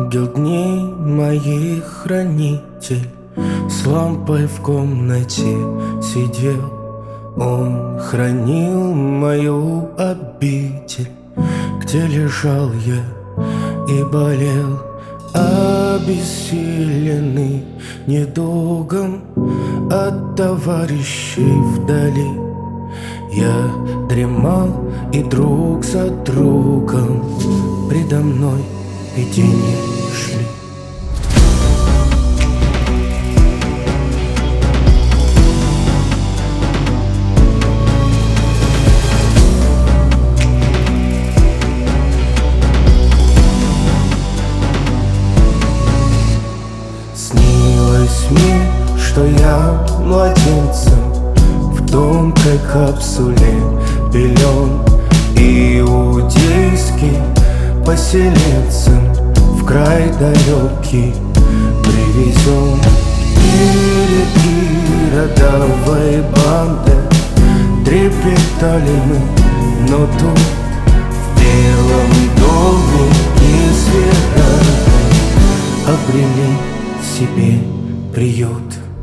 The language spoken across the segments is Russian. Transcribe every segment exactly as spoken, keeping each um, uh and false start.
Ангел дней моих хранитель с лампой в комнате сидел. Он хранил мою обитель, где лежал я и болел, обессиленный недугом от товарищей вдали. Я дремал, и друг за другом предо мной видения шли. Снилось мне, что я младенцем в тонкой капсуле пелен, иудейским поселенцем в край далекий привезен. Перед иродовой бандой трепетали мы, но тут в белом доме несвероятно обрели себе приют.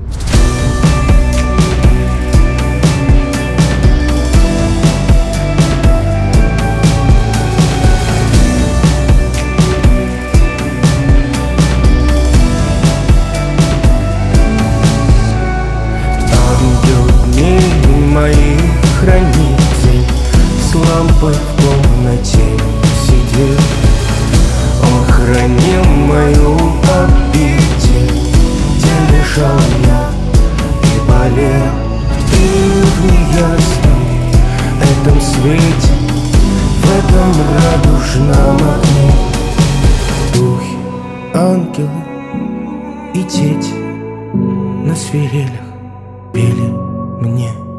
Мои хранитель с лампой в комнате сидел. Он хранил мою обитель, где лежал я и болел. И в неясном этом свете, в этом радужном окне, духи, ангелы и дети на свирелях пели мне.